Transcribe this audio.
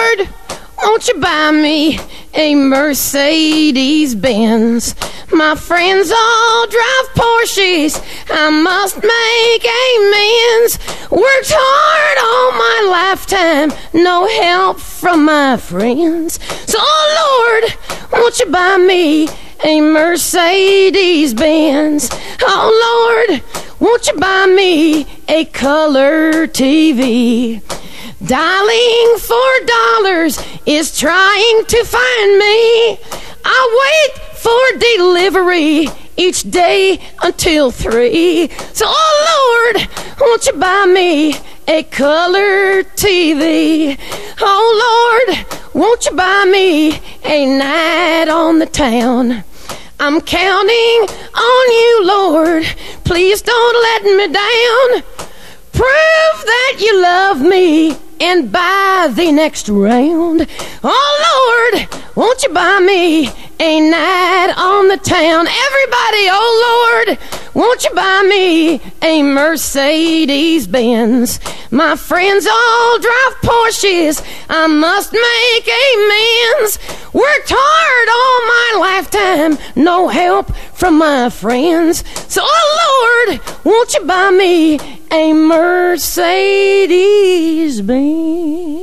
Lord, won't you buy me a Mercedes Benz? My friends all drive Porsches, I must make amends. Worked hard all my lifetime, no help from my friends. So Lord, won't you buy me a Mercedes Benz? Oh Lord, won't you buy me a color TV? Dialing $4 is trying to find me. I wait for delivery each day until 3. So, oh Lord, won't you buy me a color TV? Oh Lord, won't you buy me a night on the town? I'm counting on you, Lord. Please don't let me down. Prove that you love me and buy the next round. Oh Lord, won't you buy me a night on the town? Everybody, oh Lord, won't you buy me a Mercedes Benz? My friends all drive Porsches, I must make amends. Worked hard all my lifetime, no help from my friends. So oh Lord, won't you buy me a Mercedes Benz?